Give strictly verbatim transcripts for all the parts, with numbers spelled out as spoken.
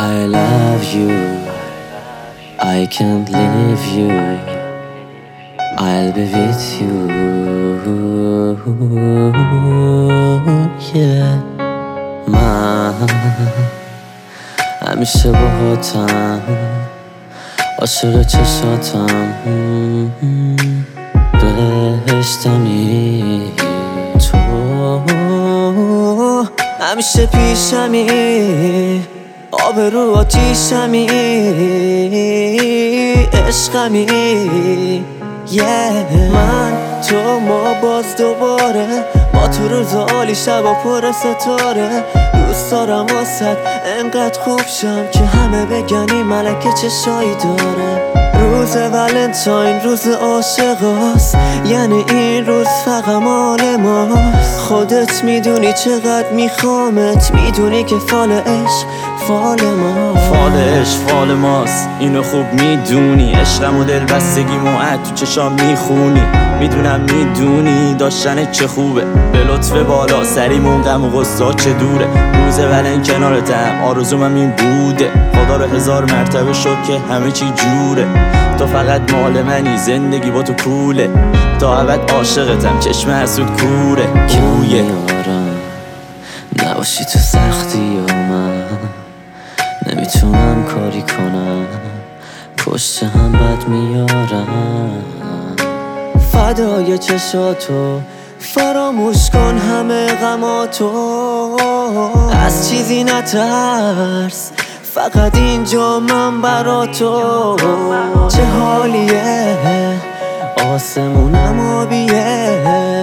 I love you, I can't leave you, I'll be with you, yeah. من همیشه باهاتم، عاشق چشاتم، بهشتمی تو همیشه پیشمی، آبرو آتیشمی، عشقمی، yeah. من تو ما باز دوباره، با تو روز عالی شب و پر ستاره. دوست دارم واسد انقدر خوب شم که همه بگنی ملکه چشایی داره. روز ولنتاین روز عاشقاست، یعنی این روز فقط مال ماست. خودت میدونی چقدر میخوامت، میدونی که فال عشق فال ما، فال عشق فال ماست، اینو خوب میدونی. عشقم و دل بستگیمو از تو چشام میخونی. میدونم میدونی داشتن چه خوبه، به لطف بالا سریمون غم و غصه چه دوره. روز ولن کنارتم آرزومم این بوده، خدا رو هزار مرتبه شد که همه چی جوره. تو فقط مال منی، زندگی با تو کوله، تا ابد عاشقتم، چشم حسود کوره. اویه میارم نباشی تو سختی و من نمیتونم کاری کنم، پشت هم بد میارم. فدای چشاتو فراموش کن همه غماتو، از چیزی نترس، فقط اینجا من برا تو. چه حالیه آسمونم آبیه،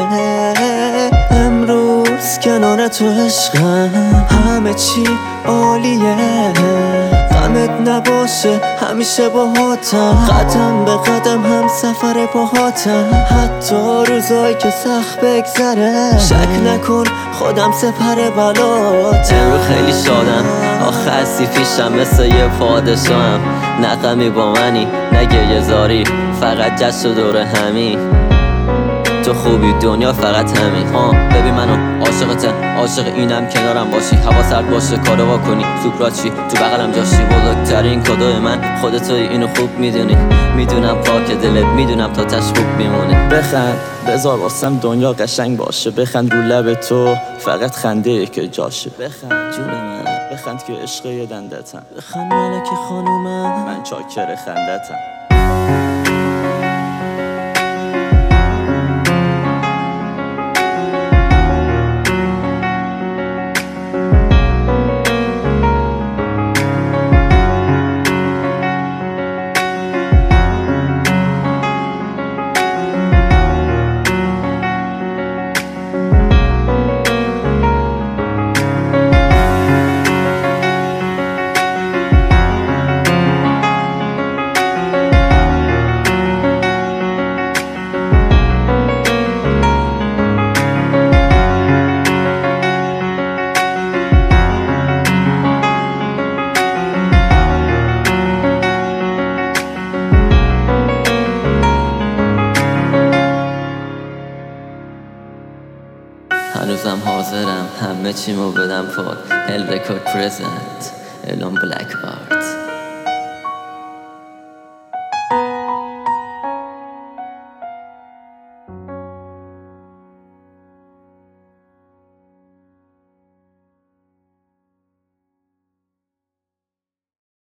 امروز کنار تو عشقم، همه چی عالیه. غمت نباشه همیشه باهاتم، قدم به قدم هم سفر باهاتم. حتی روزایی که سخت بگذره، شک نکن خودم سپر بلاتم. امرو خیلی شادم، آخه هستی پیشم مثل یه پادشاهم. نه غمی با منی نه گریه زاری، فقط جشن و دور همین. تو خوبی دنیا فقط همین. ها ببین منو عاشقتم، عاشق اینم کنارم باشی. هوا سرد باشه کارو وا کنی، سوپرا چی تو بغلم جاشی. بزرگترین کادو من خودتوی، اینو خوب میدونی. میدونم پاک دلت، میدونم تا تش خوب میمونی. بخند بذار واسم دنیا قشنگ باشه، بخند رو لب تو فقط خنده که جاشه. بخند جون من، بخند که عشق یه دندتم، بخند ملک خانومم، من چاکر خندتم. هنوزم حاضرم همه چیمو بدم پاد. هل رکورد پرزنت، الان بلک آرت.